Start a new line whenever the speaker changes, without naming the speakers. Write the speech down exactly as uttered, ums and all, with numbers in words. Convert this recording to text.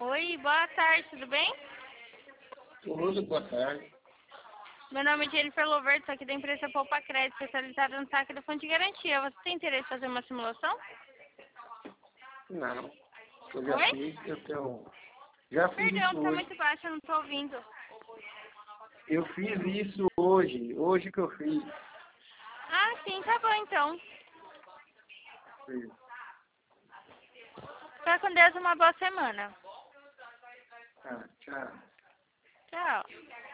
Oi, boa tarde, tudo bem?
Tudo, boa tarde.
Meu nome é Jennifer Loverto, aqui da empresa Poupa Crédito, especializada no saque do fundo de garantia. Você tem interesse em fazer uma simulação?
Não. Eu já
Oi?
fiz, eu tenho. Já fiz
Perdão,
isso
tá
hoje.
muito baixo, eu não tô ouvindo.
Eu fiz isso hoje. Hoje que eu fiz.
Ah, sim, tá bom então.
Fiz.
Fica com Deus, uma boa semana.
Ah, tchau.
Tchau.